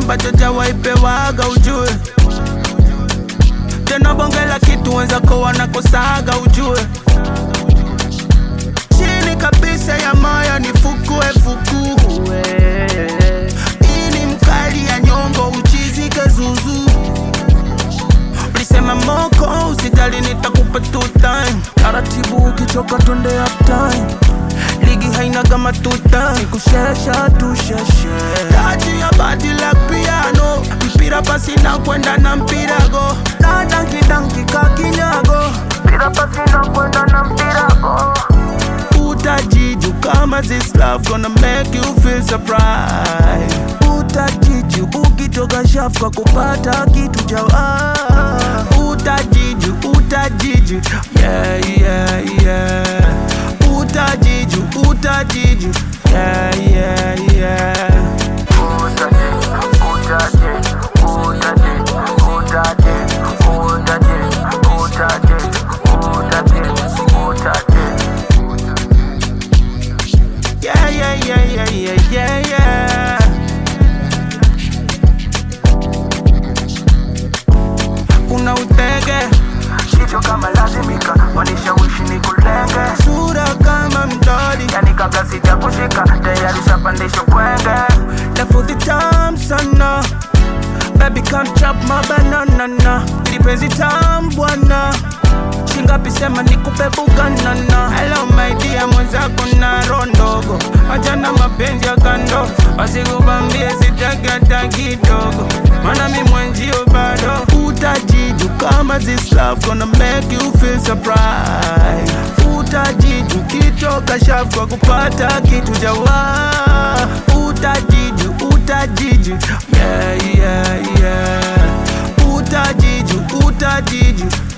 ambacho jawaipewaga ujue. Tena bongela kitu wenzako wanakosaga ujue. Chini kabisa ya moyo ni fukue fukue. Ini mkali ya nyongo uchizike zuzu. Ulisema moko usijali nitakupa 2 time. Taratibu ukichoka twende half time. Ligi haina kama tuta nikushesha tusheshe. Taji ya body like piano. Mpira pasi na kwenda na mpira go. Na danki danki kakinyago. Mpira pasi na kwenda na mpira go. Utajiju kama this love gonna make you feel surprised. Utajiju ukitoka shafu kwa kupata kitu jawa. Utajiju, utajiju, yeah, yeah, yeah. Utajiju, utajiju, yeah, yeah, yeah. Utajiju, utajiju, utajiju, utajiju, utajiju, utajiju, utajiju. Yeah, yeah, yeah, yeah, yeah, yeah, yeah. Una utege Shivyo kama lazimika, wanishawishi ni kulenge. sura kama mdodi. Yani kabla sija kushika, tayari shapandisho kwenge. Left for the time sana. Baby come chop my banana. Lipenzi tamu bwana. Shingapi sema nikupe buganana. Hello my dear mwenzako na rondogo. Achana mapenzi ya kando. Wasikubambie sitaki hata kidogo. Mana mi mwenzio bado. Utajiju kama this love gonna make you feel surprised. Utajiju kitoka shafu kwa kupata kitu jawa. Utajiju, utajiju, yeah, yeah, yeah. Utajiju, utajiju,